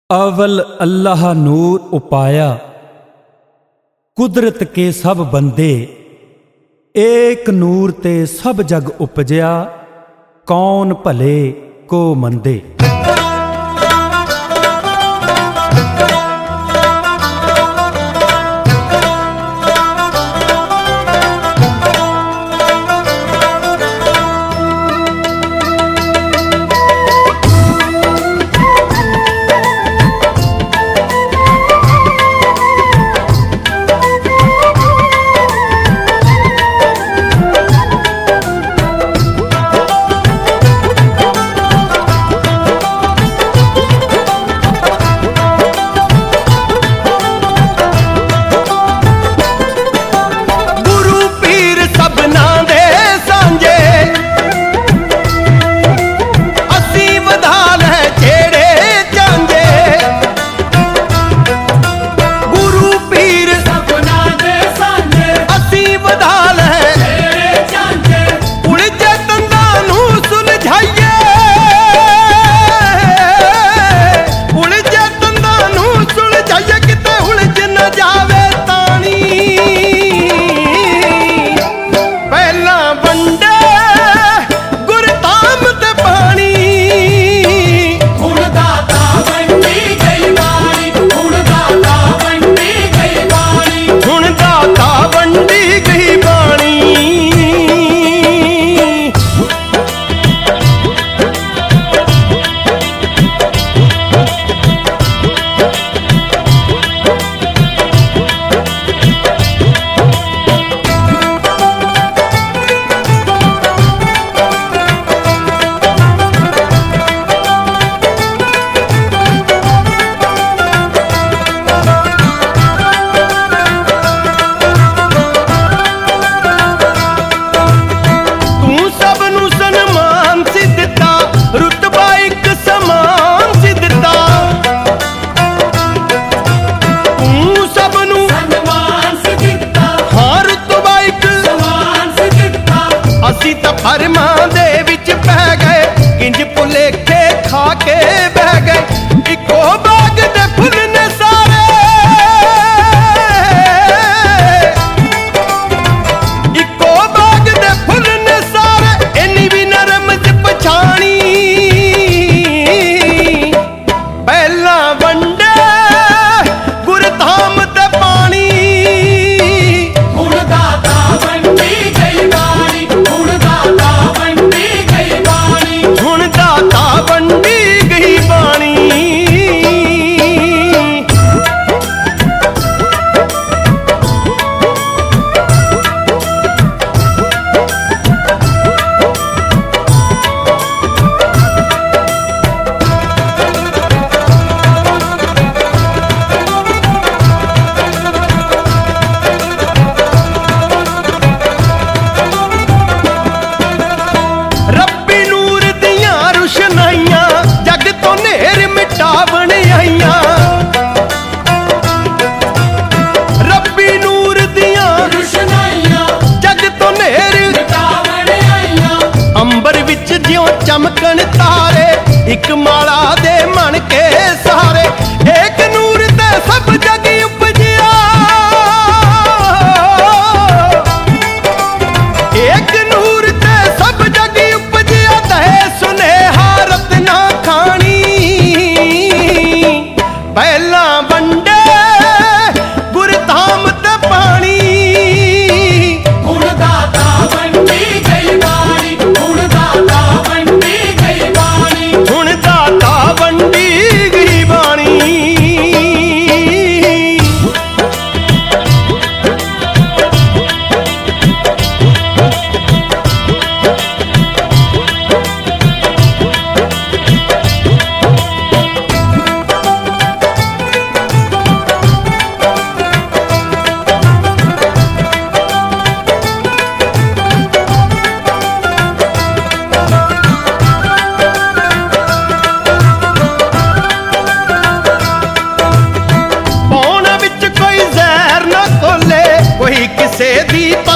अवल अल्लाह नूर उपाया, कुदरत के सब बंदे, एक नूर ते सब जग उपजया, कौन भले को मंदे। फरमां दे विच पै गए, किंज भुलेखे खा के बह गए। इको बाग दे फुल ने सारे, इको बाग दे फुल ने सारे, इन्नी भी नरम च पछाणी। पहला वंडे गुरधाम ते पानी, हुण दाता वंडी गई बाणी, हुण दाता वंडी गई बाणी, हुण दाता वंडी गई बाणी। चमकन तारे एक माला दे मन के सहारे, एक नूर ते सब जग उपजिया, एक नूर ते सब जग उपजिया, दहे सुनेहा रत्ना खानी। पहला वंडे गुरधाम ते पानी, हुण दाता वंडी गई बाणी, हुण दाता वंडी गई बाणी, हुण दाता वंडी गई बाणी। पौना विच कोई जहर ना खोले, कोई किसे दी